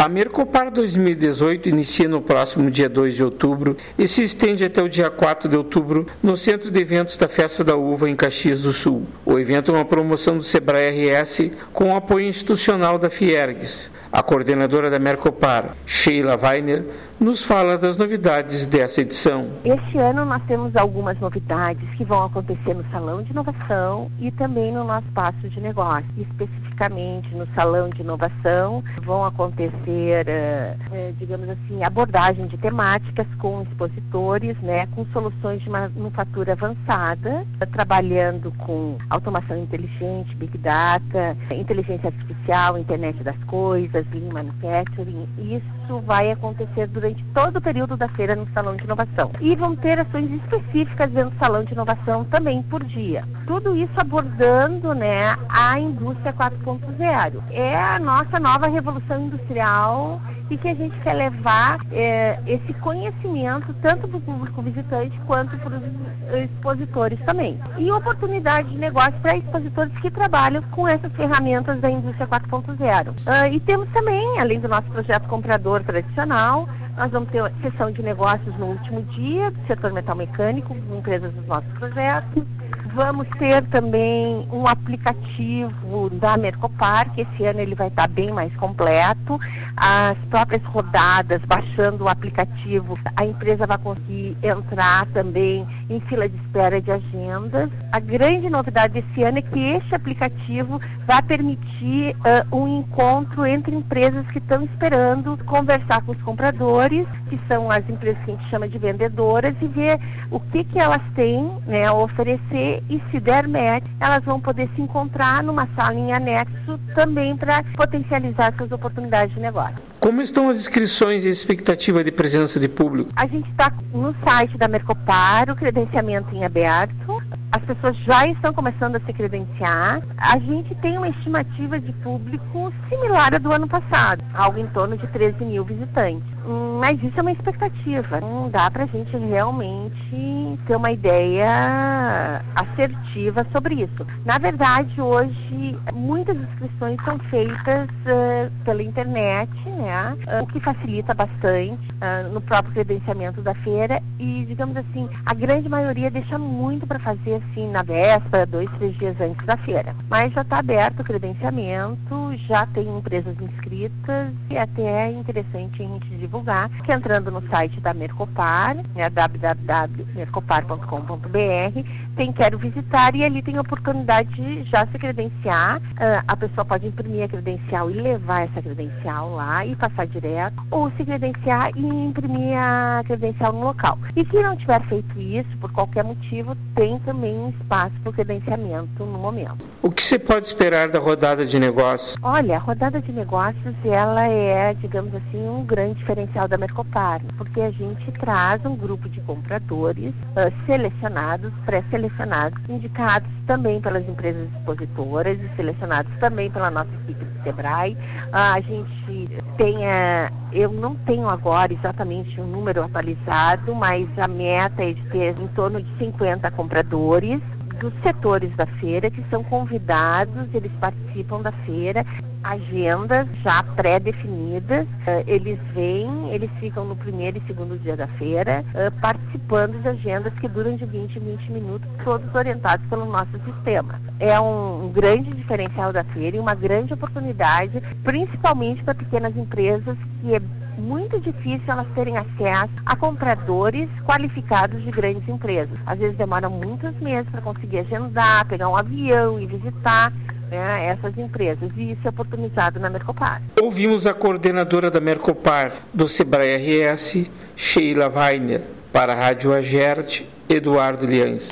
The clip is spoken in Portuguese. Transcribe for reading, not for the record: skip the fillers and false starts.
A Mercopar 2018 inicia no próximo dia 2 de outubro e se estende até o dia 4 de outubro no Centro de Eventos da Festa da Uva em Caxias do Sul. O evento é uma promoção do Sebrae RS com o apoio institucional da Fiergs. A coordenadora da Mercopar, Sheila Weiner, nos fala das novidades dessa edição. Este ano nós temos algumas novidades que vão acontecer no Salão de Inovação e também no nosso espaço de negócio. Especificamente no Salão de Inovação vão acontecer, digamos assim, abordagem de temáticas com expositores, com soluções de manufatura avançada, trabalhando com automação inteligente, Big Data, inteligência artificial, internet das coisas, Lean Manufacturing. Isso vai acontecer durante todo o período da feira no Salão de Inovação. E vão ter ações específicas dentro do Salão de Inovação também por dia. Tudo isso abordando a indústria 4.0. É a nossa nova revolução industrial e que a gente quer levar esse conhecimento tanto para o público visitante quanto para os expositores também. E oportunidade de negócio para expositores que trabalham com essas ferramentas da indústria 4.0. E temos também, além do nosso projeto comprador tradicional, nós vamos ter sessão de negócios no último dia do setor metal mecânico, com empresas dos nossos projetos. Vamos ter também um aplicativo da Mercopar, que esse ano ele vai estar bem mais completo. As próprias rodadas, baixando o aplicativo, a empresa vai conseguir entrar também em fila de espera de agendas. A grande novidade desse ano é que este aplicativo vai permitir um encontro entre empresas que estão esperando conversar com os compradores, que são as empresas que a gente chama de vendedoras, e ver o que elas têm a oferecer. E se der match, elas vão poder se encontrar numa sala em anexo também para potencializar suas oportunidades de negócio. Como estão as inscrições e a expectativa de presença de público? A gente está no site da Mercopar, o credenciamento em aberto. As pessoas já estão começando a se credenciar. A gente tem uma estimativa de público similar à do ano passado, algo em torno de 13 mil visitantes. Mas isso é uma expectativa. Não dá para a gente realmente ter uma ideia assertiva sobre isso. Na verdade, hoje, muitas inscrições são feitas pela internet, o que facilita bastante no próprio credenciamento da feira. E, digamos assim, a grande maioria deixa muito para fazer assim na véspera, 2, 3 dias antes da feira. Mas já está aberto o credenciamento, já tem empresas inscritas e até é interessante a gente divulgar, que entrando no site da Mercopar, www.mercopar.com.br, tem Quero Visitar e ali tem a oportunidade de já se credenciar. A pessoa pode imprimir a credencial e levar essa credencial lá e passar direto, ou se credenciar e imprimir a credencial no local. E quem não tiver feito isso, por qualquer motivo, tem também um espaço para o credenciamento no momento. O que você pode esperar da rodada de negócios? Olha, a rodada de negócios, ela é, digamos assim, um grande diferencial da Mercopar, porque a gente traz um grupo de compradores selecionados, pré-selecionados, indicados também pelas empresas expositoras e selecionados também pela nossa equipe do Sebrae. A gente tem, eu não tenho agora exatamente um número atualizado, mas a meta é de ter em torno de 50 compradores dos setores da feira que são convidados, eles participam da feira, agendas já pré-definidas, eles vêm, eles ficam no primeiro e segundo dia da feira, participando de agendas que duram de 20 em 20 minutos, todos orientados pelo nosso sistema. É um grande diferencial da feira e uma grande oportunidade, principalmente para pequenas empresas, que é muito difícil elas terem acesso a compradores qualificados de grandes empresas. Às vezes demoram muitos meses para conseguir agendar, pegar um avião e visitar essas empresas, e isso é oportunizado na Mercopar. Ouvimos a coordenadora da Mercopar do Sebrae RS, Sheila Weiner. Para a Rádio Agerte, Eduardo Lians.